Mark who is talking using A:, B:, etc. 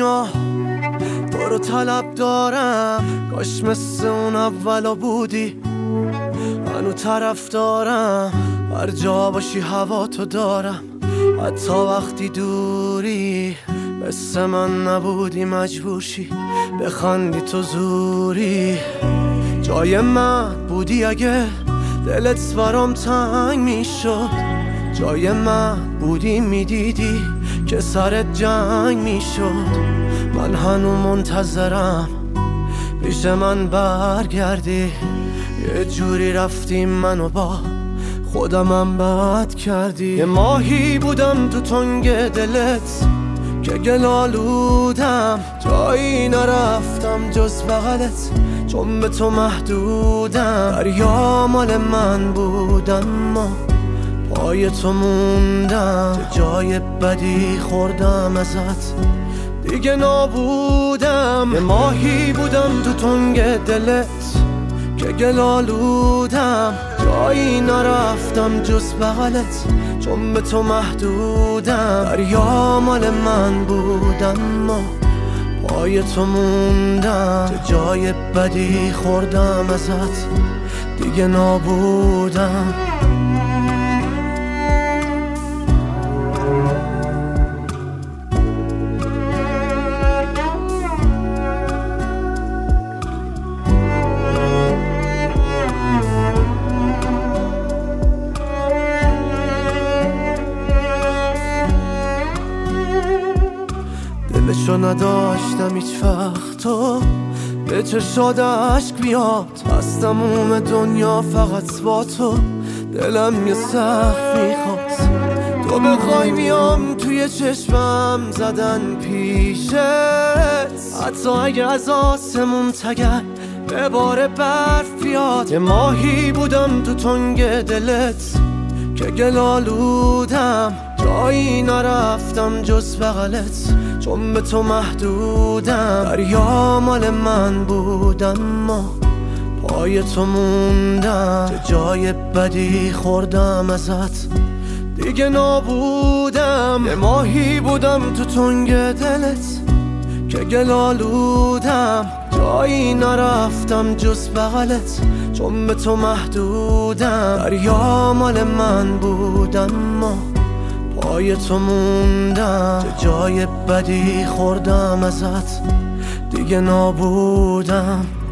A: دنیا تو رو طلب دارم، کاش مثل اون اولا بودی. منو طرف دارم، هر جا باشی هوا تو دارم، حتی وقتی دوری. مثل من نبودی مجبور شی بخندی تو زوری. جای من بودی اگه دلت برام تنگ میشد، جای من بودی میدیدی که سرت جنگ میشد. من هنو منتظرم پیش من برگردی، یه جوری رفتیم منو با خودمم بد کردی. یه ماهی بودم تو تنگ دلت که گلالودم، جایی نرفتم جز بغلت چون به تو محدودم. دریا مال من بودم اما پای تو موندم، جای بدی خوردم ازت دیگه نابودم. یه ماهی بودم تو تنگ دلت که گلالودم، جایی نرفتم جز بغلت چون به تو محدودم. دریا مال من بودم اما پای تو موندم، جای بدی خوردم ازت دیگه نابودم. دلشو نداشتم هیچ وقت تو به چشاد عشق بیاد، از تموم دنیا فقط با تو دلم یه سقف میخواست. تو بخوای میام توی چشمم زدن پیشت، حتی اگه از آسمون تگرگ به بار برف بیاد. یه ماهی بودم تو تنگ دلت که گلالودم، جایی نرفتم جز بغلت چون به تو محدودم. دریا مال من بودم اما پای تو موندم، جای بدی خوردم ازت دیگه نابودم. یه ماهی بودم تو تنگ دلت که گلالودم، جایی نرفتم جز بغلت چون به تو محدودم. دریا مال من بودم اما پای تو موندم، جای بدی خوردم ازت دیگه نابودم.